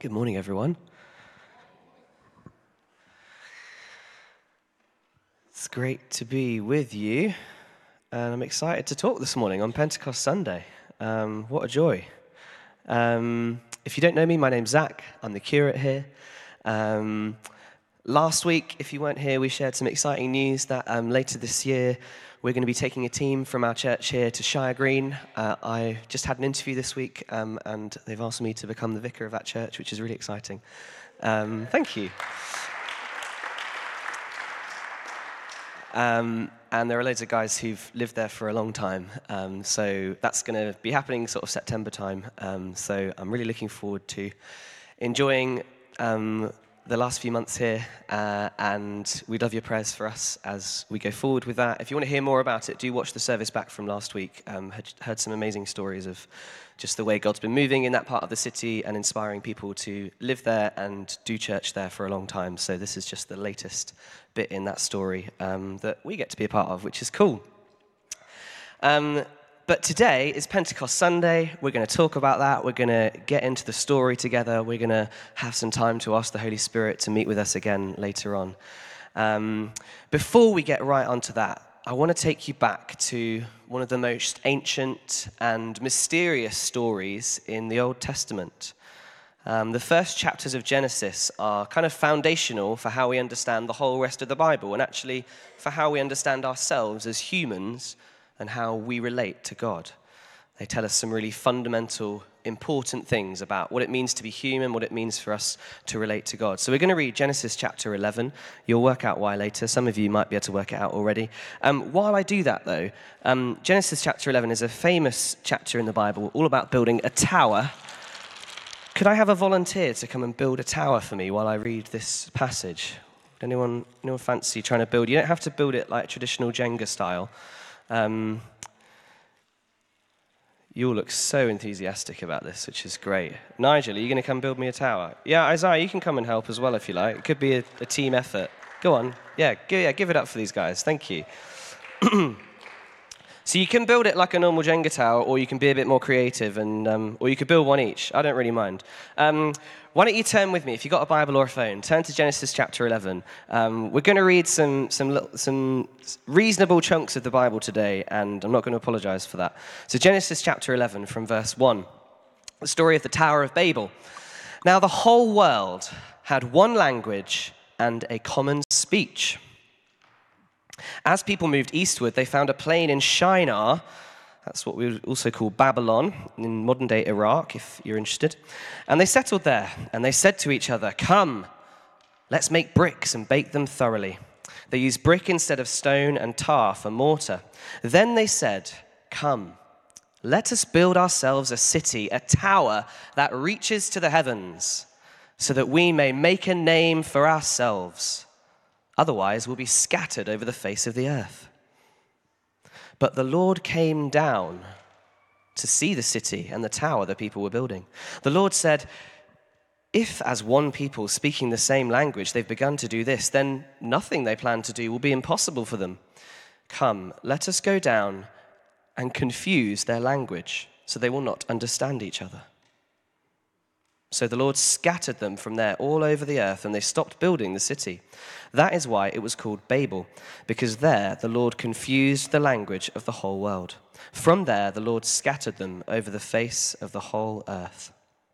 Good morning, everyone. It's great to be with you, and I'm excited to talk this morning on Pentecost Sunday. What a joy. If you don't know me, my name's Zach. I'm the curate here. Last week, if you weren't here, we shared some exciting news that later this year, we're going to be taking a team from our church here to Shire Green. I just had an interview this week, and they've asked me to become the vicar of that church, which is really exciting. Thank you. And there are loads of guys who've lived there for a long time. So that's going to be happening sort of September time. So I'm really looking forward to enjoying the last few months here, and we'd love your prayers for us as we go forward with that. If you want to hear more about it, do watch the service back from last week. Heard some amazing stories of just the way God's been moving in that part of the city and inspiring people to live there and do church there for a long time. So this is just the latest bit in that story that we get to be a part of, which is cool. But today is Pentecost Sunday. We're going to talk about that. We're going to get into the story together. We're going to have some time to ask the Holy Spirit to meet with us again later on. Before we get right onto that, I want to take you back to one of the most ancient and mysterious stories in the Old Testament. The first chapters of Genesis are kind of foundational for how we understand the whole rest of the Bible, and actually for how we understand ourselves as humans and how we relate to God. They tell us some really fundamental, important things about what it means to be human, what it means for us to relate to God. So we're going to read Genesis chapter 11. You'll work out why later. Some of you might be able to work it out already. While I do that, though, Genesis chapter 11 is a famous chapter in the Bible, all about building a tower. Could I have a volunteer to come and build a tower for me while I read this passage? Anyone fancy trying to build? You don't have to build it like traditional Jenga style. You all look so enthusiastic about this, which is great. Nigel, are you going to come build me a tower? Yeah, Isaiah, you can come and help as well if you like. It could be a team effort. Go on. Yeah, give it up for these guys. Thank you. So you can build it like a normal Jenga tower, or you can be a bit more creative, and or you could build one each. I don't really mind. Why don't you turn with me, if you've got a Bible or a phone, turn to Genesis chapter 11. We're going to read some reasonable chunks of the Bible today, and I'm not going to apologize for that. So Genesis chapter 11 from verse 1, the story of the Tower of Babel. Now the whole world had one language and a common speech. As people moved eastward, they found a plain in Shinar. That's what we would also call Babylon, in modern-day Iraq, if you're interested. And they settled there, and they said to each other, "Come, let's make bricks and bake them thoroughly." They used brick instead of stone and tar for mortar. Then they said, "Come, let us build ourselves a city, a tower that reaches to the heavens, so that we may make a name for ourselves. Otherwise, we'll be scattered over the face of the earth." But the Lord came down to see the city and the tower the people were building. The Lord said, "If as one people speaking the same language they've begun to do this, then nothing they plan to do will be impossible for them. Come, let us go down and confuse their language, so they will not understand each other." So the Lord scattered them from there all over the earth, and they stopped building the city. That is why it was called Babel, because there the Lord confused the language of the whole world. From there the Lord scattered them over the face of the whole earth.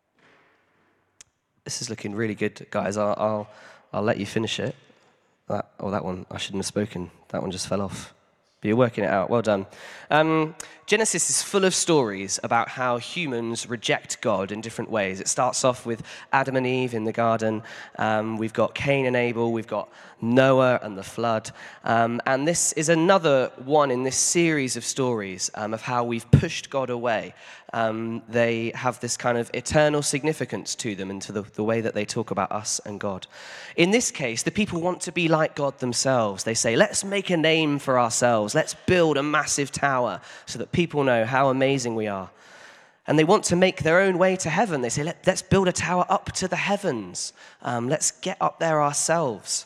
This is looking really good, guys. I'll let you finish it. That one, I shouldn't have spoken. That one just fell off. But you're working it out. Well done. Genesis is full of stories about how humans reject God in different ways. It starts off with Adam and Eve in the garden. We've got Cain and Abel. We've got Noah and the flood. And this is another one in this series of stories of how we've pushed God away. They have this kind of eternal significance to them and to the way that they talk about us and God. In this case, the people want to be like God themselves. They say, let's make a name for ourselves. Let's build a massive tower so that people know how amazing we are. And they want to make their own way to heaven. They say, let's build a tower up to the heavens. Let's get up there ourselves.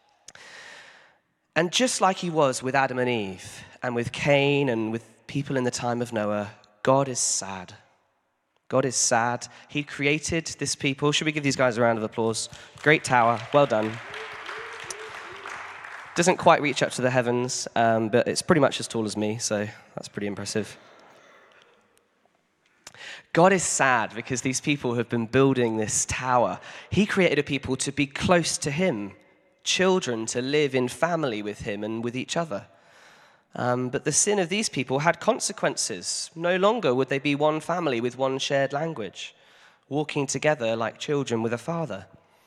And just like he was with Adam and Eve and with Cain and with people in the time of Noah, God is sad. God is sad. He created this people. Should we give these guys a round of applause? Great tower. Well done. Doesn't quite reach up to the heavens, but it's pretty much as tall as me, so that's pretty impressive. God is sad because these people have been building this tower. He created a people to be close to him, children to live in family with him and with each other. But the sin of these people had consequences. No longer would they be one family with one shared language, walking together like children with a father.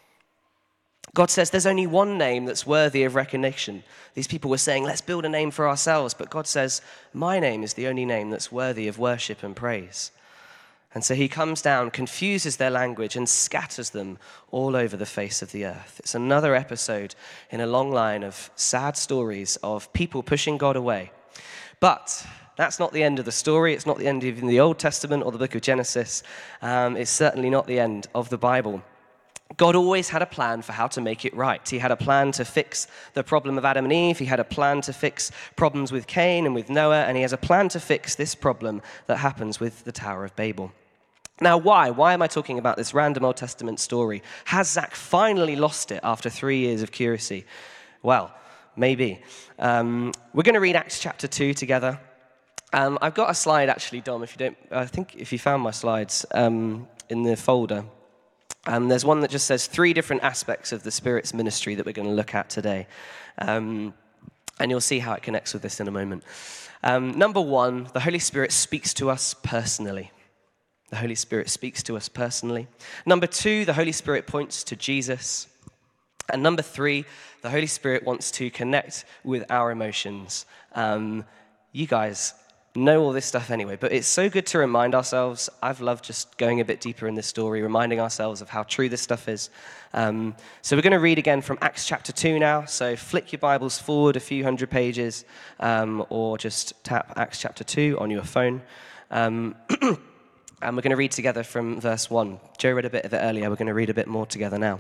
God says there's only one name that's worthy of recognition. These people were saying, let's build a name for ourselves. But God says, my name is the only name that's worthy of worship and praise. And so he comes down, confuses their language, and scatters them all over the face of the earth. It's another episode in a long line of sad stories of people pushing God away. But that's not the end of the story. It's not the end of even the Old Testament or the book of Genesis. It's certainly not the end of the Bible. God always had a plan for how to make it right. He had a plan to fix the problem of Adam and Eve. He had a plan to fix problems with Cain and with Noah. And he has a plan to fix this problem that happens with the Tower of Babel. Now, why? Why am I talking about this random Old Testament story? Has Zach finally lost it after 3 years of curacy? Well, maybe. We're going to read Acts chapter 2 together. I've got a slide, actually, Dom, I think if you found my slides in the folder. There's one that just says 3 different aspects of the Spirit's ministry that we're going to look at today. And you'll see how it connects with this in a moment. Number 1, the Holy Spirit speaks to us personally. The Holy Spirit speaks to us personally. Number 2, the Holy Spirit points to Jesus. And number 3, the Holy Spirit wants to connect with our emotions. You guys know all this stuff anyway, but it's so good to remind ourselves. I've loved just going a bit deeper in this story, reminding ourselves of how true this stuff is. So we're going to read again from Acts chapter 2 now. So flick your Bibles forward a few hundred pages, or just tap Acts chapter 2 on your phone. And we're going to read together from verse 1. Joe read a bit of it earlier. We're going to read a bit more together now.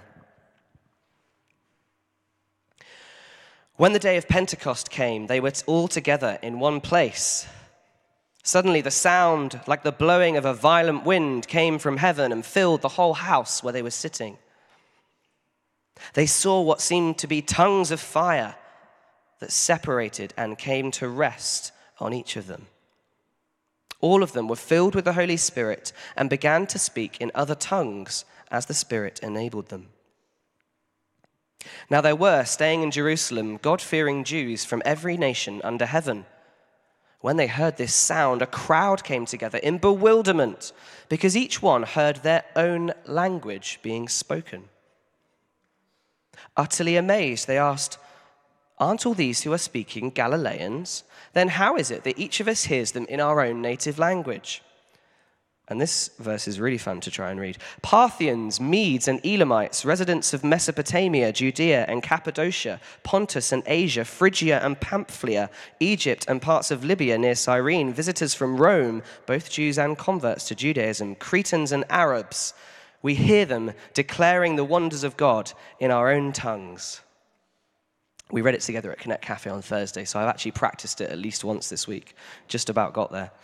When the day of Pentecost came, they were all together in one place. Suddenly the sound, like the blowing of a violent wind, came from heaven and filled the whole house where they were sitting. They saw what seemed to be tongues of fire that separated and came to rest on each of them. All of them were filled with the Holy Spirit and began to speak in other tongues as the Spirit enabled them. Now there were staying in Jerusalem God-fearing Jews from every nation under heaven. When they heard this sound, a crowd came together in bewilderment because each one heard their own language being spoken. Utterly amazed, they asked, "Aren't all these who are speaking Galileans? Then how is it that each of us hears them in our own native language?" And this verse is really fun to try and read. "Parthians, Medes and Elamites, residents of Mesopotamia, Judea and Cappadocia, Pontus and Asia, Phrygia and Pamphylia, Egypt and parts of Libya near Cyrene, visitors from Rome, both Jews and converts to Judaism, Cretans and Arabs, we hear them declaring the wonders of God in our own tongues." We read it together at Connect Cafe on Thursday, so I've actually practiced it at least once this week. Just about got there.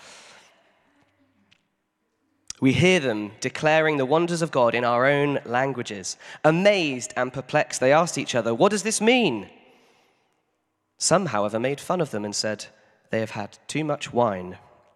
We hear them declaring the wonders of God in our own languages. Amazed and perplexed, they asked each other, "What does this mean?" Some, however, made fun of them and said, "They have had too much wine."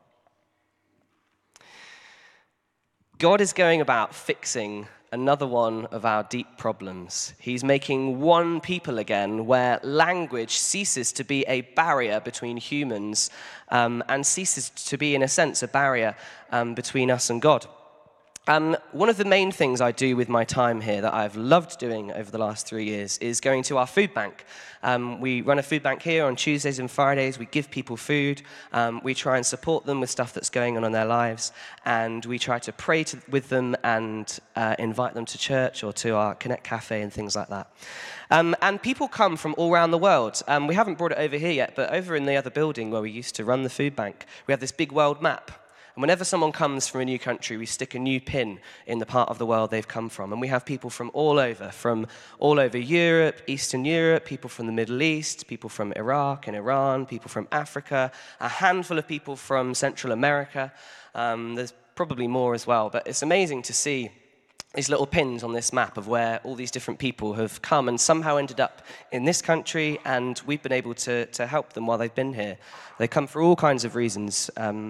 God is going about fixing another one of our deep problems. He's making one people again where language ceases to be a barrier between humans and ceases to be, in a sense, a barrier between us and God. One of the main things I do with my time here that I've loved doing over the last 3 years is going to our food bank. We run a food bank here on Tuesdays and Fridays. We give people food. We try and support them with stuff that's going on in their lives. And we try to pray with them and invite them to church or to our Connect Cafe and things like that. And people come from all around the world. We haven't brought it over here yet, but over in the other building where we used to run the food bank, we have this big world map. And whenever someone comes from a new country, we stick a new pin in the part of the world they've come from. And we have people from all over Europe, Eastern Europe, people from the Middle East, people from Iraq and Iran, people from Africa, a handful of people from Central America. There's probably more as well, but it's amazing to see these little pins on this map of where all these different people have come and somehow ended up in this country, and we've been able to help them while they've been here. They come for all kinds of reasons,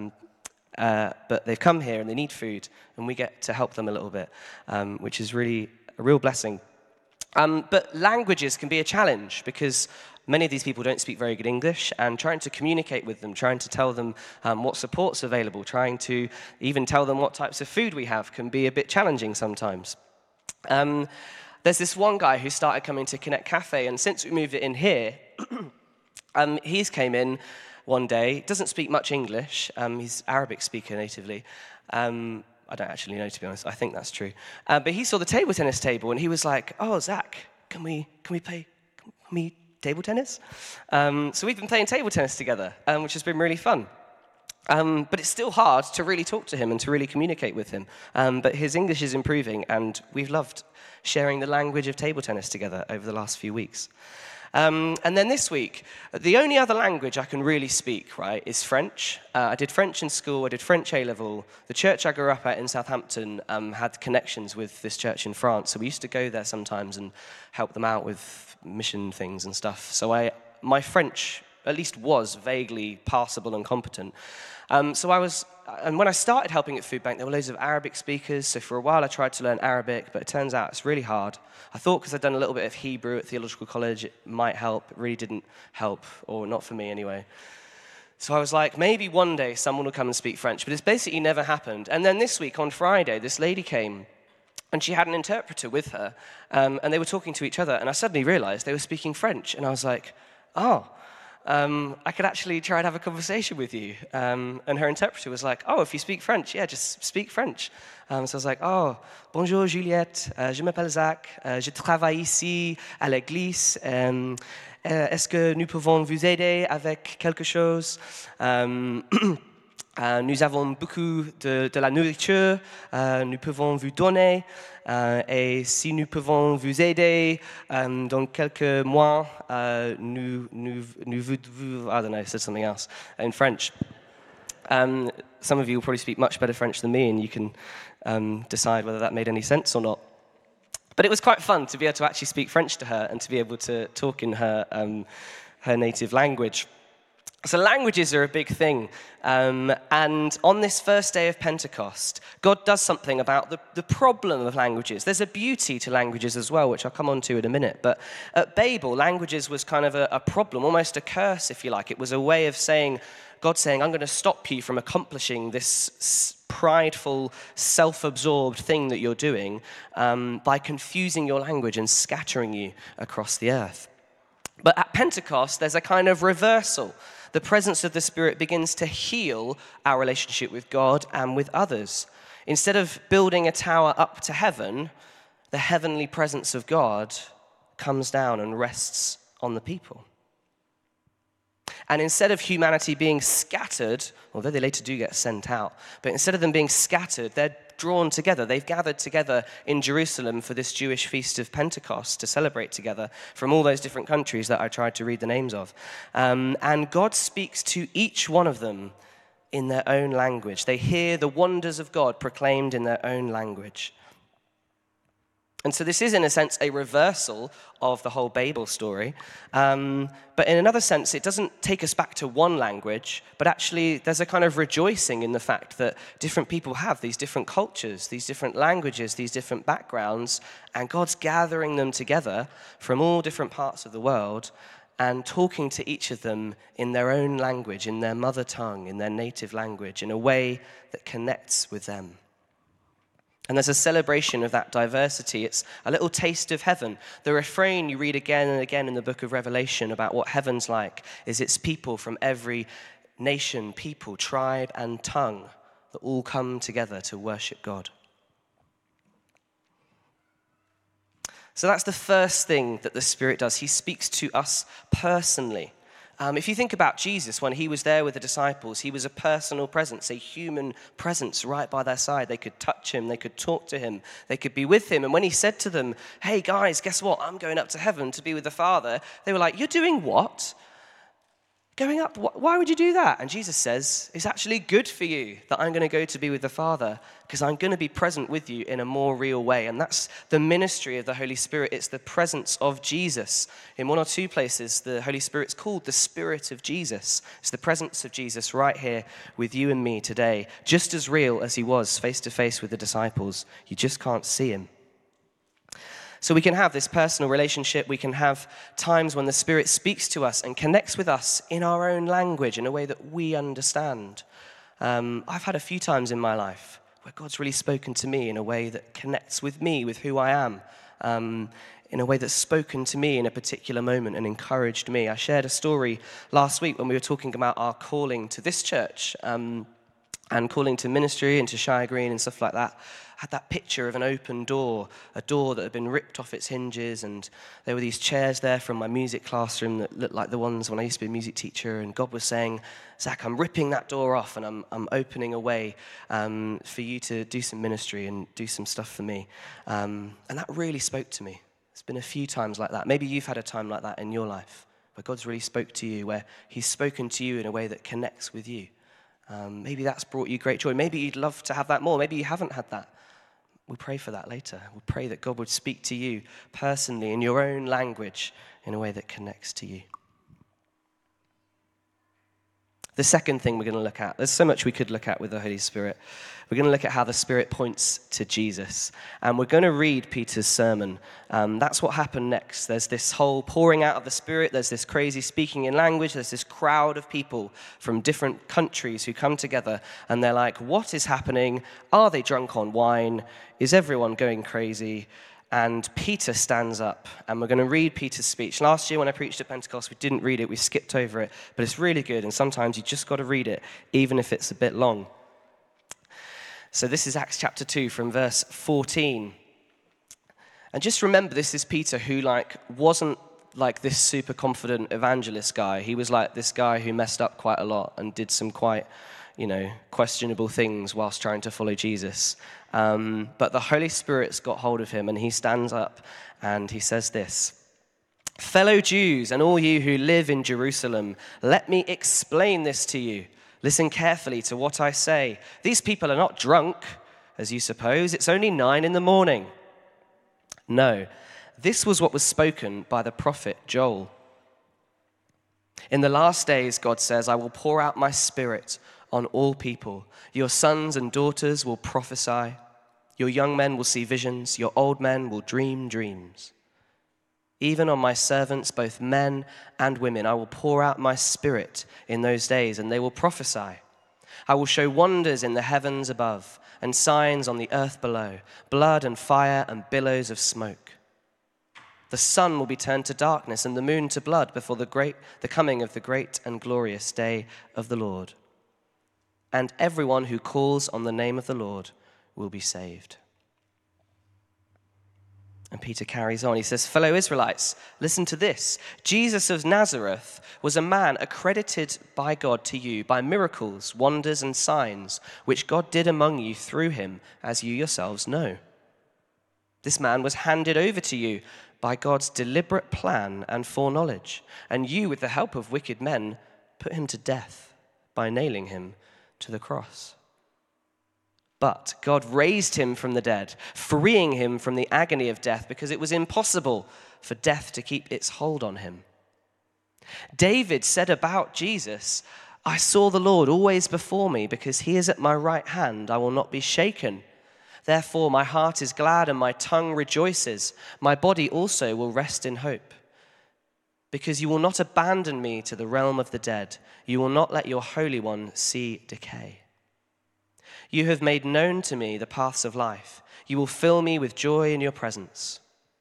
but they've come here and they need food, and we get to help them a little bit, which is really a real blessing. But languages can be a challenge because many of these people don't speak very good English, and trying to communicate with them, trying to tell them what support's available, trying to even tell them what types of food we have can be a bit challenging sometimes. There's this one guy who started coming to Connect Cafe, and since we moved it in here, he's came in one day, doesn't speak much English, he's Arabic speaker natively. I don't actually know, to be honest. I think that's true. But he saw the table tennis table, and he was like, "Oh, Zach, can we play table tennis?" So we've been playing table tennis together, which has been really fun. But it's still hard to really talk to him and to really communicate with him. But his English is improving, and we've loved sharing the language of table tennis together over the last few weeks. And then this week, the only other language I can really speak, right, is French. I did French in school, I did French A-level. The church I grew up at in Southampton had connections with this church in France, so we used to go there sometimes and help them out with mission things and stuff. So my French at least was vaguely passable and competent. And when I started helping at Food Bank, there were loads of Arabic speakers, so for a while I tried to learn Arabic, but it turns out it's really hard. I thought because I'd done a little bit of Hebrew at theological college, it might help. It really didn't help, or not for me anyway. So I was like, maybe one day someone will come and speak French, but it's basically never happened. And then this week, on Friday, this lady came, and she had an interpreter with her, and they were talking to each other, and I suddenly realized they were speaking French, and I was like, oh, I could actually try and have a conversation with you. And her interpreter was like, oh, if you speak French, yeah, just speak French. So I was like, oh, bonjour Juliette, je m'appelle Zach, je travaille ici à l'église. Est-ce que nous pouvons vous aider avec quelque chose? Nous avons beaucoup de la nourriture, nous pouvons vous donner, et si nous pouvons vous aider dans quelques mois, nous I don't know, I said something else in French. Some of you will probably speak much better French than me, and you can decide whether that made any sense or not. But it was quite fun to be able to actually speak French to her and to be able to talk in her native language. So languages are a big thing, and on this first day of Pentecost, God does something about the problem of languages. There's a beauty to languages as well, which I'll come on to in a minute, but at Babel, languages was kind of a problem, almost a curse, if you like. It was a way of saying, God saying, I'm going to stop you from accomplishing this prideful, self-absorbed thing that you're doing by confusing your language and scattering you across the earth. But at Pentecost, there's a kind of reversal. The presence of the Spirit begins to heal our relationship with God and with others. Instead of building a tower up to heaven, the heavenly presence of God comes down and rests on the people. And instead of humanity being scattered, although they later do get sent out, but instead of them being scattered, they're drawn together. They've gathered together in Jerusalem for this Jewish feast of Pentecost to celebrate together from all those different countries that I tried to read the names of. And God speaks to each one of them in their own language. They hear the wonders of God proclaimed in their own language. And so this is, in a sense, a reversal of the whole Babel story. But in another sense, it doesn't take us back to one language, but actually there's a kind of rejoicing in the fact that different people have these different cultures, these different languages, these different backgrounds, and God's gathering them together from all different parts of the world and talking to each of them in their own language, in their mother tongue, in their native language, in a way that connects with them. And there's a celebration of that diversity. It's a little taste of heaven. The refrain you read again and again in the book of Revelation about what heaven's like is it's people from every nation, people, tribe, and tongue that all come together to worship God. So that's the first thing that the Spirit does. He speaks to us personally. If you think about Jesus, when he was there with the disciples, he was a personal presence, a human presence right by their side. They could touch him, they could talk to him, they could be with him. And when he said to them, hey guys, guess what? I'm going up to heaven to be with the Father. They were like, you're doing what? Going up, why would you do that? And Jesus says, it's actually good for you that I'm going to go to be with the Father, because I'm going to be present with you in a more real way. And that's the ministry of the Holy Spirit. It's the presence of Jesus. In one or two places, the Holy Spirit's called the Spirit of Jesus. It's the presence of Jesus right here with you and me today, just as real as he was face to face with the disciples. You just can't see him. So we can have this personal relationship. We can have times when the Spirit speaks to us and connects with us in our own language in a way that we understand. I've had a few times in my life where God's really spoken to me in a way that connects with me, with who I am, in a way that's spoken to me in a particular moment and encouraged me. I shared a story last week when we were talking about our calling to this church and calling to ministry and to Shire Green and stuff like that. Had that picture of an open door, a door that had been ripped off its hinges, and there were these chairs there from my music classroom that looked like the ones when I used to be a music teacher, and God was saying, Zach, I'm ripping that door off and I'm opening a way for you to do some ministry and do some stuff for me. And that really spoke to me. It's been a few times like that. Maybe you've had a time like that in your life, where God's really spoke to you, where he's spoken to you in a way that connects with you. Maybe that's brought you great joy. Maybe you'd love to have that more. Maybe you haven't had that. We'll pray for that later. We'll pray that God would speak to you personally in your own language in a way that connects to you. The second thing we're going to look at, there's so much we could look at with the Holy Spirit. We're going to look at how the Spirit points to Jesus. And we're going to read Peter's sermon. That's what happened next. There's this whole pouring out of the Spirit. There's this crazy speaking in language. There's this crowd of people from different countries who come together. And they're like, what is happening? Are they drunk on wine? Is everyone going crazy? And Peter stands up, and we're going to read Peter's speech. Last year when I preached at Pentecost, we didn't read it, we skipped over it, but it's really good, and sometimes you just got to read it, even if it's a bit long. So this is Acts chapter 2 from verse 14. And just remember, this is Peter who wasn't like this super confident evangelist guy. He was like this guy who messed up quite a lot and did some quite, questionable things whilst trying to follow Jesus. But the Holy Spirit's got hold of him, and he stands up and he says this: "Fellow Jews and all you who live in Jerusalem, let me explain this to you. Listen carefully to what I say. These people are not drunk, as you suppose. It's only 9 a.m. No, this was what was spoken by the prophet Joel. In the last days, God says, I will pour out my Spirit on all people. Your sons and daughters will prophesy. Your young men will see visions. Your old men will dream dreams. Even on my servants, both men and women, I will pour out my Spirit in those days, and they will prophesy. I will show wonders in the heavens above and signs on the earth below, blood and fire and billows of smoke. The sun will be turned to darkness and the moon to blood before the coming of the great and glorious day of the Lord. And everyone who calls on the name of the Lord will be saved." And Peter carries on. He says, "Fellow Israelites, listen to this. Jesus of Nazareth was a man accredited by God to you by miracles, wonders, and signs, which God did among you through him, as you yourselves know. This man was handed over to you by God's deliberate plan and foreknowledge, and you, with the help of wicked men, put him to death by nailing him to the cross. But God raised him from the dead, freeing him from the agony of death, because it was impossible for death to keep its hold on him. David said about Jesus, I saw the Lord always before me, because he is at my right hand, I will not be shaken. Therefore my heart is glad and my tongue rejoices. My body also will rest in hope. Because you will not abandon me to the realm of the dead. You will not let your Holy One see decay. You have made known to me the paths of life. You will fill me with joy in your presence.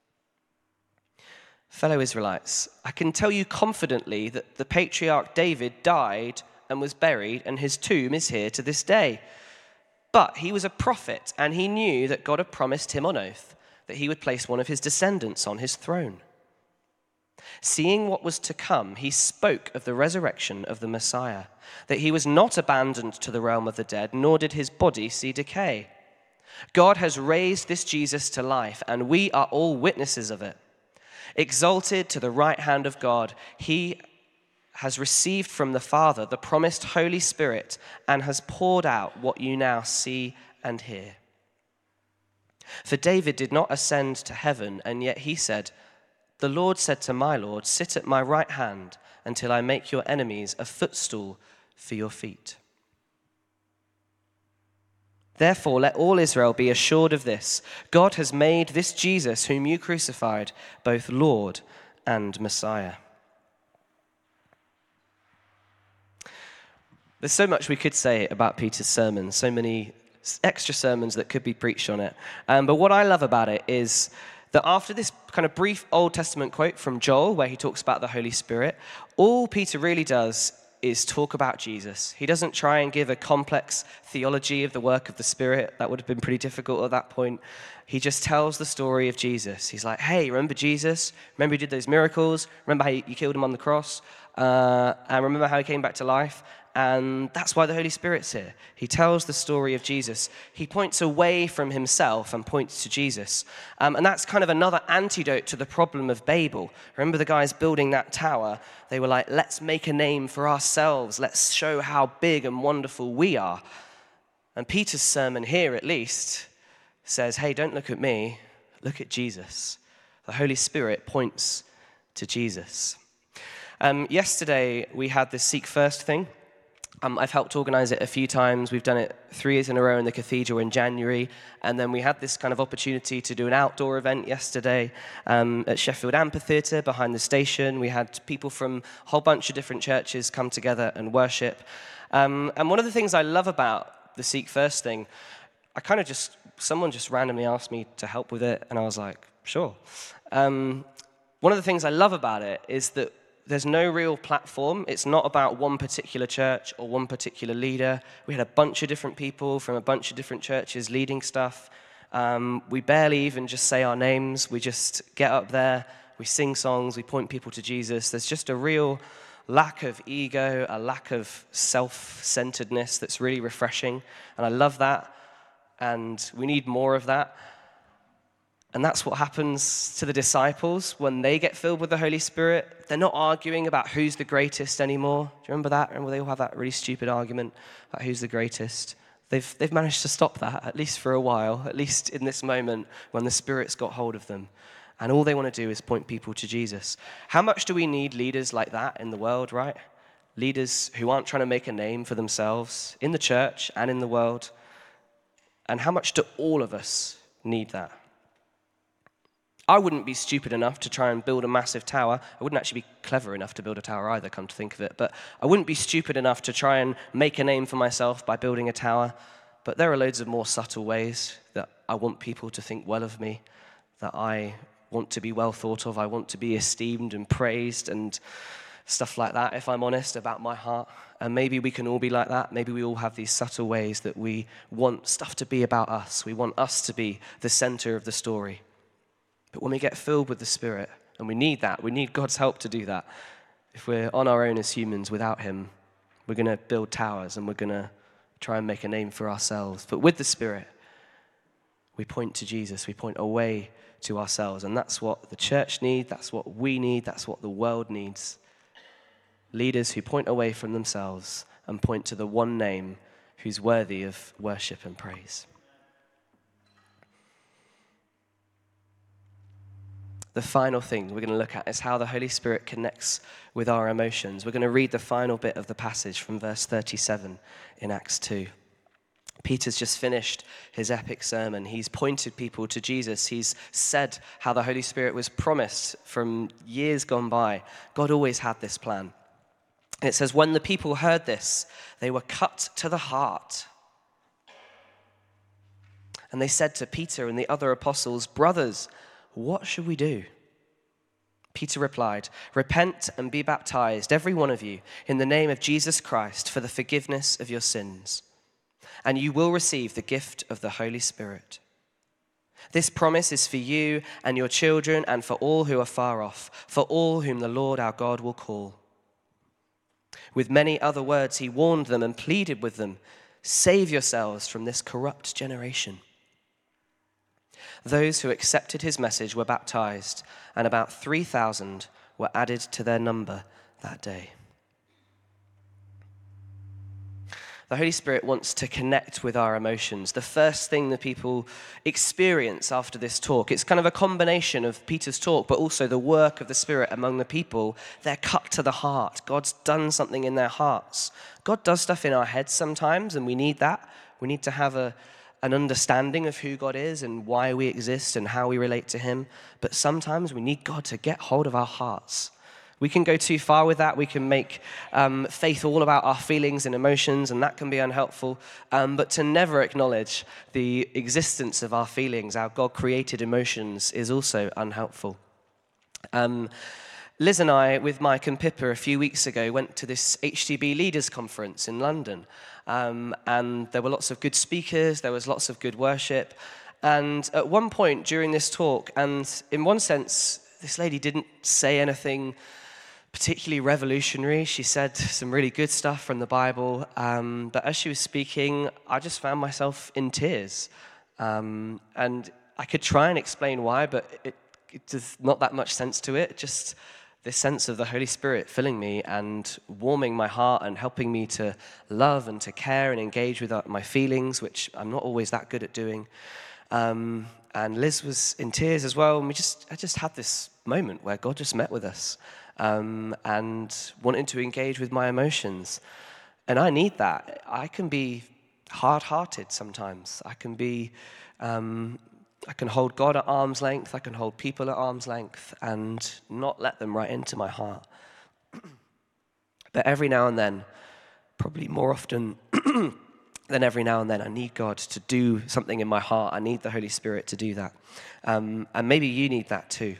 Fellow Israelites, I can tell you confidently that the patriarch David died and was buried, and his tomb is here to this day. But he was a prophet, and he knew that God had promised him on oath that he would place one of his descendants on his throne. Seeing what was to come, he spoke of the resurrection of the Messiah, that he was not abandoned to the realm of the dead, nor did his body see decay. God has raised this Jesus to life, and we are all witnesses of it. Exalted to the right hand of God, he has received from the Father the promised Holy Spirit and has poured out what you now see and hear. For David did not ascend to heaven, and yet he said, 'The Lord said to my Lord, sit at my right hand until I make your enemies a footstool for your feet.' Therefore, let all Israel be assured of this: God has made this Jesus, whom you crucified, both Lord and Messiah." There's so much we could say about Peter's sermon, so many extra sermons that could be preached on it. But what I love about it is that after this kind of brief Old Testament quote from Joel, where he talks about the Holy Spirit, all Peter really does is talk about Jesus. He doesn't try and give a complex theology of the work of the Spirit. That would have been pretty difficult at that point. He just tells the story of Jesus. He's like, hey, remember Jesus? Remember he did those miracles? Remember how you killed him on the cross? And remember how he came back to life? And that's why the Holy Spirit's here. He tells the story of Jesus. He points away from himself and points to Jesus. And that's kind of another antidote to the problem of Babel. Remember the guys building that tower? They were like, let's make a name for ourselves. Let's show how big and wonderful we are. And Peter's sermon here, at least, says, hey, don't look at me. Look at Jesus. The Holy Spirit points to Jesus. Yesterday, we had this Seek First thing. I've helped organize it a few times. We've done it 3 years in a row in the cathedral in January. And then we had this kind of opportunity to do an outdoor event yesterday at Sheffield Amphitheatre behind the station. We had people from a whole bunch of different churches come together and worship. And one of the things I love about the Seek First thing, someone just randomly asked me to help with it, and I was like, sure. One of the things I love about it is that there's no real platform. It's not about one particular church or one particular leader. We had a bunch of different people from a bunch of different churches leading stuff. We barely even just say our names. We just get up there, we sing songs, we point people to Jesus. There's just a real lack of ego, a lack of self-centeredness that's really refreshing. And I love that. And we need more of that. And that's what happens to the disciples when they get filled with the Holy Spirit. They're not arguing about who's the greatest anymore. Do you remember that? Remember they all have that really stupid argument about who's the greatest? They've managed to stop that, at least for a while, at least in this moment when the Spirit's got hold of them. And all they want to do is point people to Jesus. How much do we need leaders like that in the world, right? Leaders who aren't trying to make a name for themselves in the church and in the world. And how much do all of us need that? I wouldn't be stupid enough to try and build a massive tower. I wouldn't actually be clever enough to build a tower either, come to think of it. But I wouldn't be stupid enough to try and make a name for myself by building a tower. But there are loads of more subtle ways that I want people to think well of me, that I want to be well thought of. I want to be esteemed and praised and stuff like that, if I'm honest, about my heart. And maybe we can all be like that. Maybe we all have these subtle ways that we want stuff to be about us. We want us to be the center of the story. But when we get filled with the Spirit, and we need that, we need God's help to do that. If we're on our own as humans without Him, we're going to build towers and we're going to try and make a name for ourselves. But with the Spirit, we point to Jesus, we point away to ourselves. And that's what the church needs, that's what we need, that's what the world needs. Leaders who point away from themselves and point to the one name who's worthy of worship and praise. The final thing we're going to look at is how the Holy Spirit connects with our emotions. We're going to read the final bit of the passage from verse 37 in Acts 2. Peter's just finished his epic sermon. He's pointed people to Jesus. He's said how the Holy Spirit was promised from years gone by. God always had this plan. And it says, when the people heard this, they were cut to the heart. And they said to Peter and the other apostles, "Brothers, what should we do?" Peter replied, "Repent and be baptized, every one of you, in the name of Jesus Christ for the forgiveness of your sins, and you will receive the gift of the Holy Spirit. This promise is for you and your children and for all who are far off, for all whom the Lord our God will call." With many other words he warned them and pleaded with them, "Save yourselves from this corrupt generation." Those who accepted his message were baptized, and about 3,000 were added to their number that day. The Holy Spirit wants to connect with our emotions. The first thing that people experience after this talk, it's kind of a combination of Peter's talk, but also the work of the Spirit among the people. They're cut to the heart. God's done something in their hearts. God does stuff in our heads sometimes, and we need that. We need to have an understanding of who God is and why we exist and how we relate to him. But sometimes we need God to get hold of our hearts. We can go too far with that. We can make faith all about our feelings and emotions, and that can be unhelpful. But to never acknowledge the existence of our feelings, our God-created emotions, is also unhelpful. Liz and I, with Mike and Pippa, a few weeks ago, went to this HTB Leaders Conference in London. And there were lots of good speakers, there was lots of good worship. And at one point during this talk, and in one sense, this lady didn't say anything particularly revolutionary. She said some really good stuff from the Bible. But as she was speaking, I just found myself in tears. And I could try and explain why, but there's not that much sense to it. Just this sense of the Holy Spirit filling me and warming my heart and helping me to love and to care and engage with my feelings, which I'm not always that good at doing. And Liz was in tears as well. And I just had this moment where God just met with us and wanted to engage with my emotions. And I need that. I can be hard-hearted sometimes. I can hold God at arm's length, I can hold people at arm's length and not let them right into my heart. But every now and then, probably more often than every now and then, I need God to do something in my heart. I need the Holy Spirit to do that. And maybe you need that too.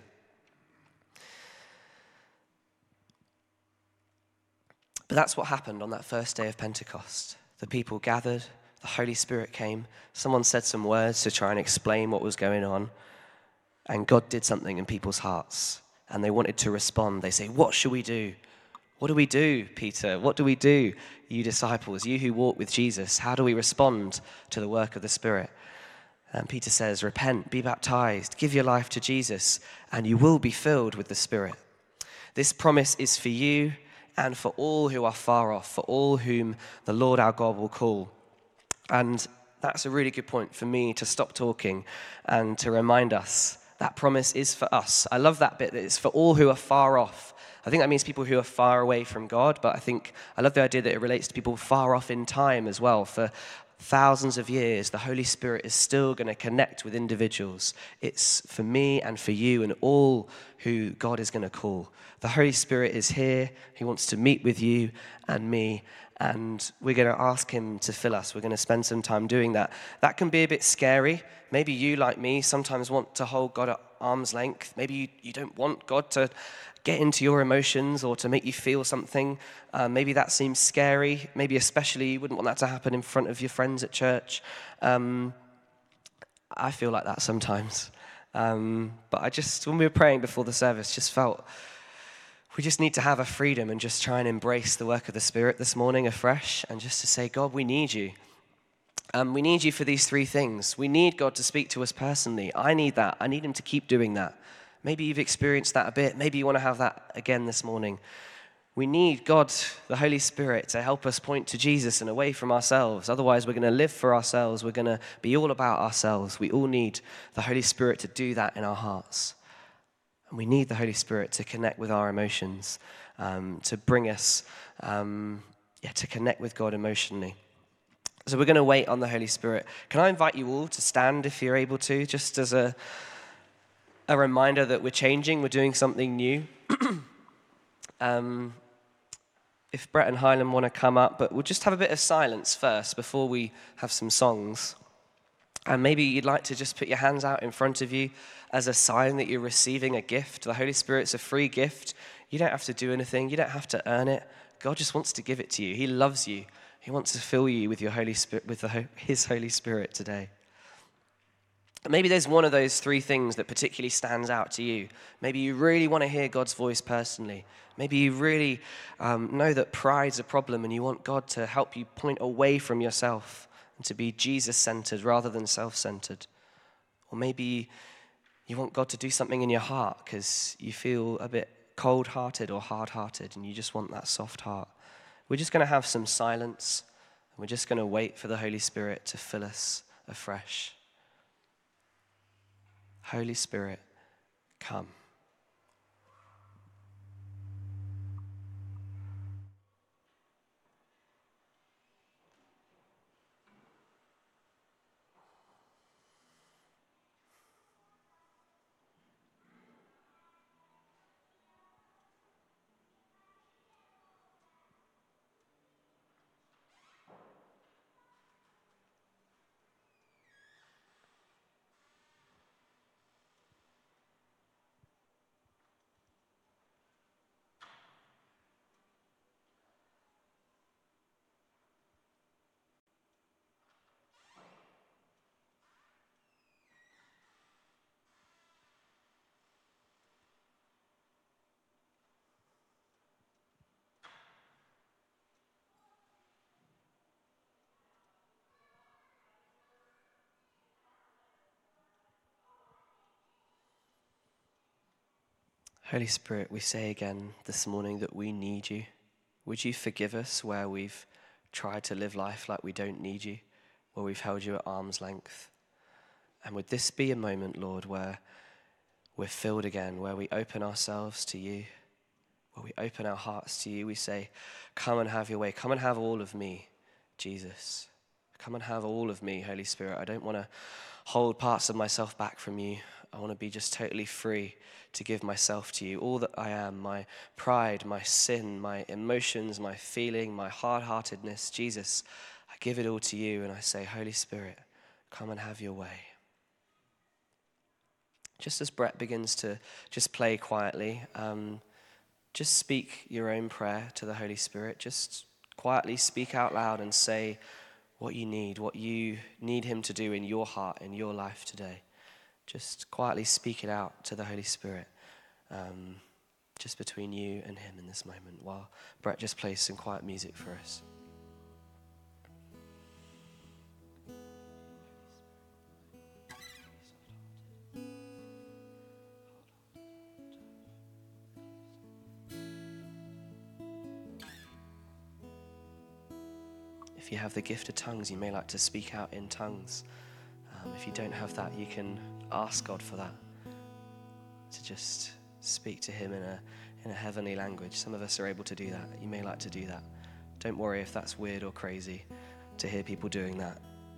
But that's what happened on that first day of Pentecost. The people gathered. The Holy Spirit came. Someone said some words to try and explain what was going on. And God did something in people's hearts. And they wanted to respond. They say, what should we do? What do we do, Peter? What do we do, you disciples, you who walk with Jesus? How do we respond to the work of the Spirit? And Peter says, repent, be baptized, give your life to Jesus, and you will be filled with the Spirit. This promise is for you and for all who are far off, for all whom the Lord our God will call. And that's a really good point for me to stop talking and to remind us that promise is for us. I love that bit, that it's for all who are far off. I think that means people who are far away from God, but I love the idea that it relates to people far off in time as well. For thousands of years, the Holy Spirit is still going to connect with individuals. It's for me and for you and all who God is going to call. The Holy Spirit is here. He wants to meet with you and me. And we're going to ask him to fill us. We're going to spend some time doing that. That can be a bit scary. Maybe you, like me, sometimes want to hold God at arm's length. Maybe you don't want God to get into your emotions or to make you feel something. Maybe that seems scary. Maybe especially you wouldn't want that to happen in front of your friends at church. I feel like that sometimes. But when we were praying before the service, just felt we just need to have a freedom and just try and embrace the work of the Spirit this morning afresh and just to say, God, we need you. We need you for these three things. We need God to speak to us personally. I need that. I need him to keep doing that. Maybe you've experienced that a bit. Maybe you want to have that again this morning. We need God, the Holy Spirit, to help us point to Jesus and away from ourselves. Otherwise, we're going to live for ourselves. We're going to be all about ourselves. We all need the Holy Spirit to do that in our hearts. And we need the Holy Spirit to connect with our emotions, to bring us, to connect with God emotionally. So we're going to wait on the Holy Spirit. Can I invite you all to stand if you're able to, just as a reminder that we're changing, we're doing something new. If Brett and Hyland want to come up, but we'll just have a bit of silence first before we have some songs. And maybe you'd like to just put your hands out in front of you as a sign that you're receiving a gift. The Holy Spirit's a free gift. You don't have to do anything. You don't have to earn it. God just wants to give it to you. He loves you. He wants to fill you with your Holy Spirit, with his Holy Spirit today. Maybe there's one of those three things that particularly stands out to you. Maybe you really want to hear God's voice personally. Maybe you really know that pride's a problem and you want God to help you point away from yourself and to be Jesus-centered rather than self-centered. Or maybe you want God to do something in your heart because you feel a bit cold-hearted or hard-hearted and you just want that soft heart. We're just going to have some silence And we're just going to wait for the Holy Spirit to fill us afresh. Holy Spirit, come. Holy Spirit, we say again this morning that we need you. Would you forgive us where we've tried to live life like we don't need you, where we've held you at arm's length? And would this be a moment, Lord, where we're filled again, where we open ourselves to you, where we open our hearts to you? We say, come and have your way. Come and have all of me, Jesus. Come and have all of me, Holy Spirit. I don't want to hold parts of myself back from you. I want to be just totally free to give myself to you. All that I am, my pride, my sin, my emotions, my feeling, my hard-heartedness, Jesus, I give it all to you and I say, Holy Spirit, come and have your way. Just as Brett begins to just play quietly, just speak your own prayer to the Holy Spirit. Just quietly speak out loud and say what you need him to do in your heart, in your life today. Just quietly speak it out to the Holy Spirit, just between you and him in this moment, while Brett just plays some quiet music for us. If you have the gift of tongues, you may like to speak out in tongues. If you don't have that, you can ask God for that, to just speak to him in a heavenly language. Some of us are able to do that. You may like to do that. Don't worry if that's weird or crazy to hear people doing that.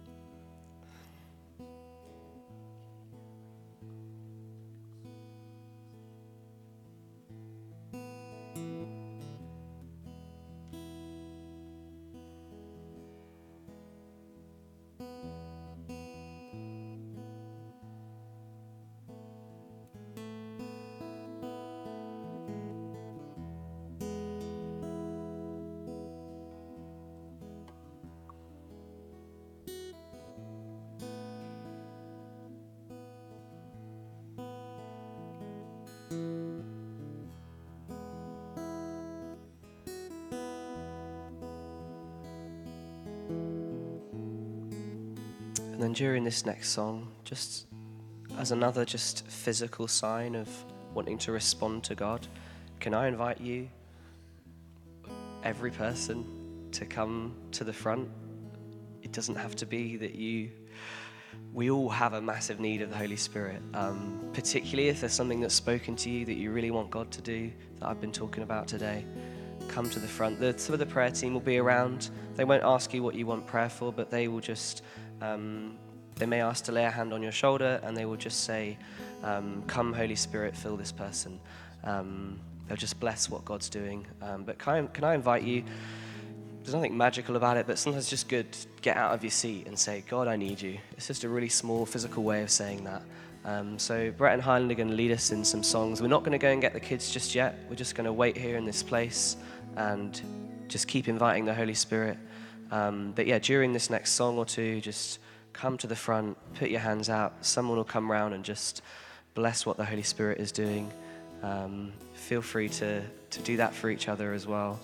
And then during this next song, just as another just physical sign of wanting to respond to God, can I invite you, every person, to come to the front? It doesn't have to be that we all have a massive need of the Holy Spirit, particularly if there's something that's spoken to you that you really want God to do, that I've been talking about today. Come to the front. Some of the prayer team will be around. They won't ask you what you want prayer for, but they will just, they may ask to lay a hand on your shoulder, and they will just say, come Holy Spirit, fill this person. They'll just bless what God's doing. But can I invite you, there's nothing magical about it, but sometimes it's just good to get out of your seat and say, God, I need you. It's just a really small physical way of saying that. So Brett and Highland are going to lead us in some songs. We're not going to go and get the kids just yet. We're just going to wait here in this place and just keep inviting the Holy Spirit. But yeah, during this next song or two, just come to the front, put your hands out. Someone will come round and just bless what the Holy Spirit is doing. Feel free to do that for each other as well.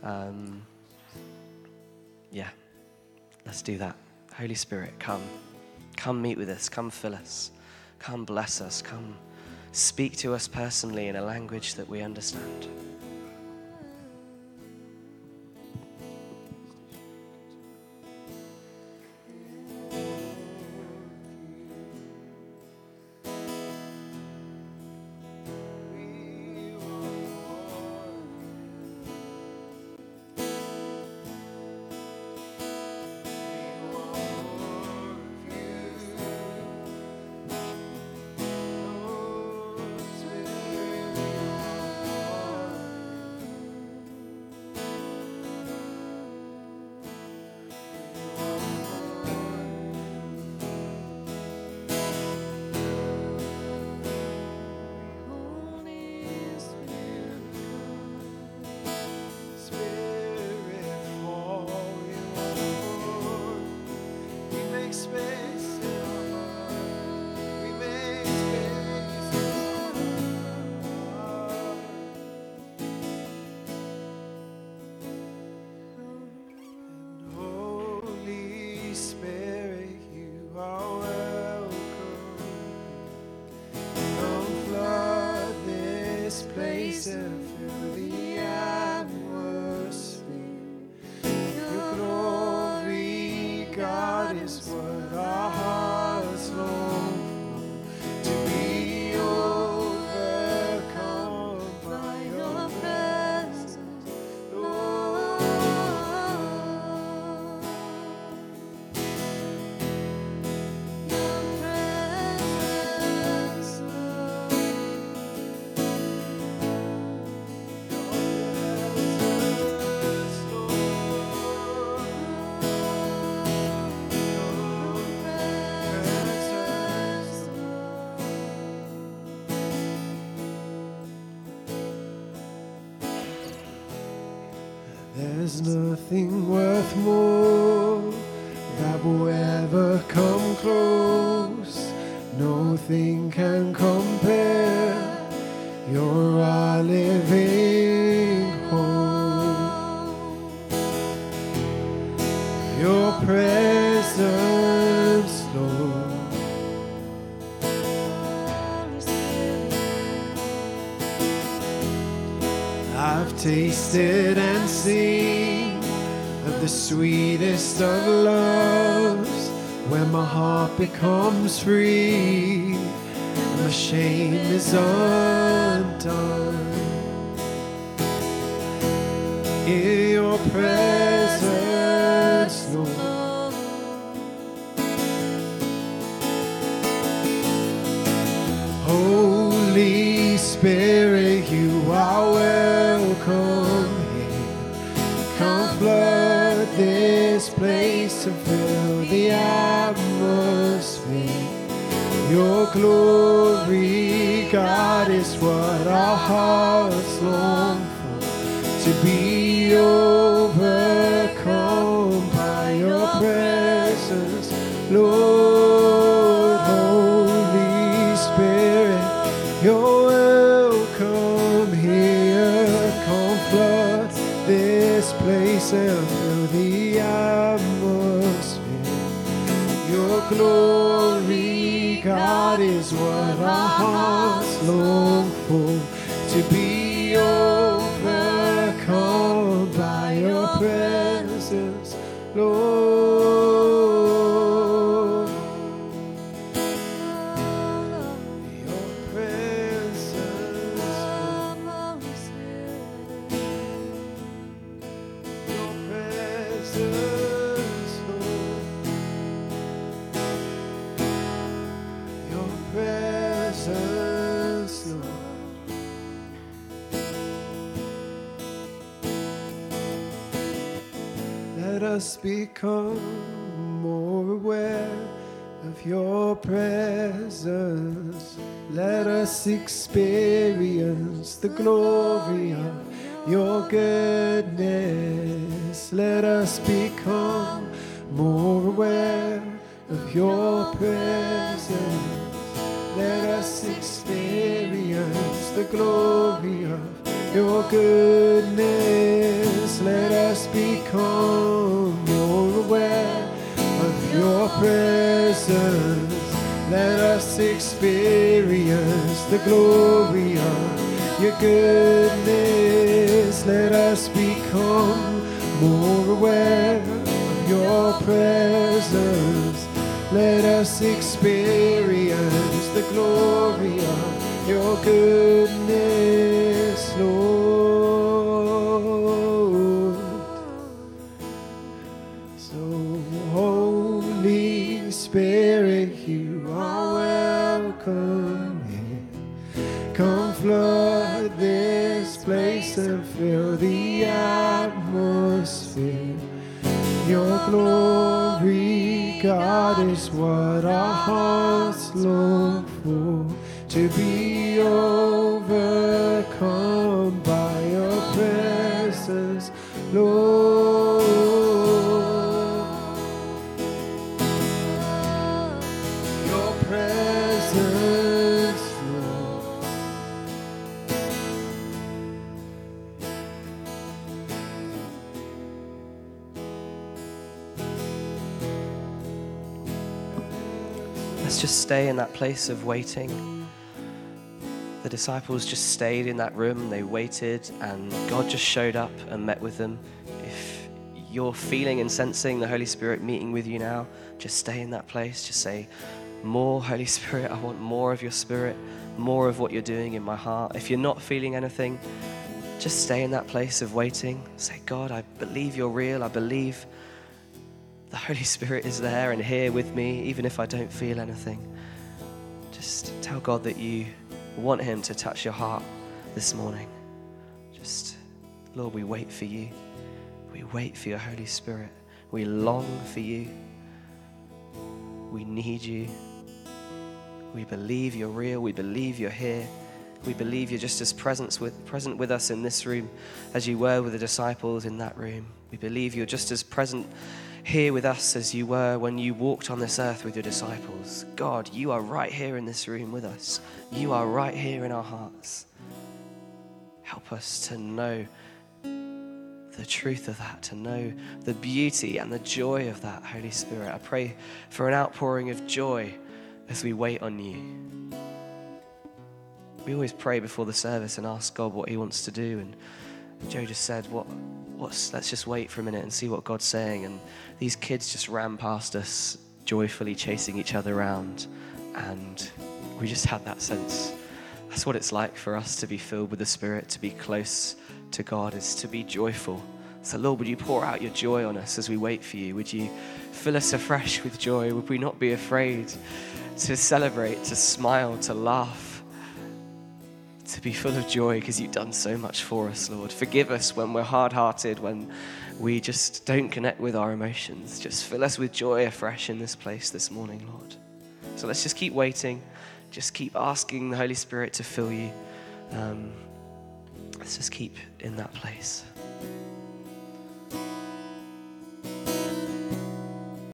Yeah, let's do that. Holy Spirit, come meet with us, come fill us, come bless us, come speak to us personally in a language that we understand. place and fill the atmosphere. Your glory, God, is what our hearts long for, to be overcome by your presence, Lord. Your presence, there's nothing worth more that will ever come close. Nothing can compare. You're our living hope. Your presence, Lord. I've tasted and seen of the sweetest of loves, when my heart becomes free and my shame is undone. In your presence, Lord. Holy Spirit, you are welcome here. Come flood this place and fill the atmosphere. Your glory, God, is what our hearts long for, to be overcome by your presence, Lord. Holy Spirit, you're welcome here. Come flood this place and fill the atmosphere. Your glory, God, is what our hearts long for, to be overcome by your presence, Lord. Your presence, Lord. Your presence, Lord. Your presence, Lord. Let us become more aware of your presence. Let us experience the glory of your goodness. Let us become more aware of your presence. Let us experience the glory of your goodness. Let us become more aware of your presence. Let us experience the glory of your goodness. Let us become more aware of your presence. Let us experience the glory of your goodness, Lord. So, Holy Spirit, you are welcome here. Come flood this place and fill the atmosphere. Your glory, God, is what our hearts long for, to be overcome by your presence, Lord. Your presence, Lord. Let's just stay in that place of waiting. The disciples just stayed in that room, they waited, and God just showed up and met with them. If you're feeling and sensing the Holy Spirit meeting with you now, just stay in that place. Just say, more Holy Spirit, I want more of your Spirit, more of what you're doing in my heart. If you're not feeling anything, just stay in that place of waiting. Say, God, I believe you're real. I believe the Holy Spirit is there and here with me, even if I don't feel anything. Just tell God that you want him to touch your heart this morning. Just, Lord, we wait for you. We wait for your Holy Spirit. We long for you. We need you. We believe you're real. We believe you're here. We believe you're just as present with us in this room as you were with the disciples in that room. We believe you're just as present here with us as you were when you walked on this earth with your disciples. God, you are right here in this room with us. You are right here in our hearts. Help us to know the truth of that, to know the beauty and the joy of that, Holy Spirit. I pray for an outpouring of joy as we wait on you. We always pray before the service and ask God what he wants to do. And Joe just said, let's just wait for a minute and see what God's saying. And these kids just ran past us, joyfully chasing each other around. And we just had that sense. That's what it's like for us to be filled with the Spirit, to be close to God, is to be joyful. So Lord, would you pour out your joy on us as we wait for you? Would you fill us afresh with joy? Would we not be afraid to celebrate, to smile, to laugh, to be full of joy because you've done so much for us, Lord. Forgive us when we're hard-hearted, when we just don't connect with our emotions. Just fill us with joy afresh in this place this morning, Lord. So let's just keep waiting. Just keep asking the Holy Spirit to fill you. Let's just keep in that place.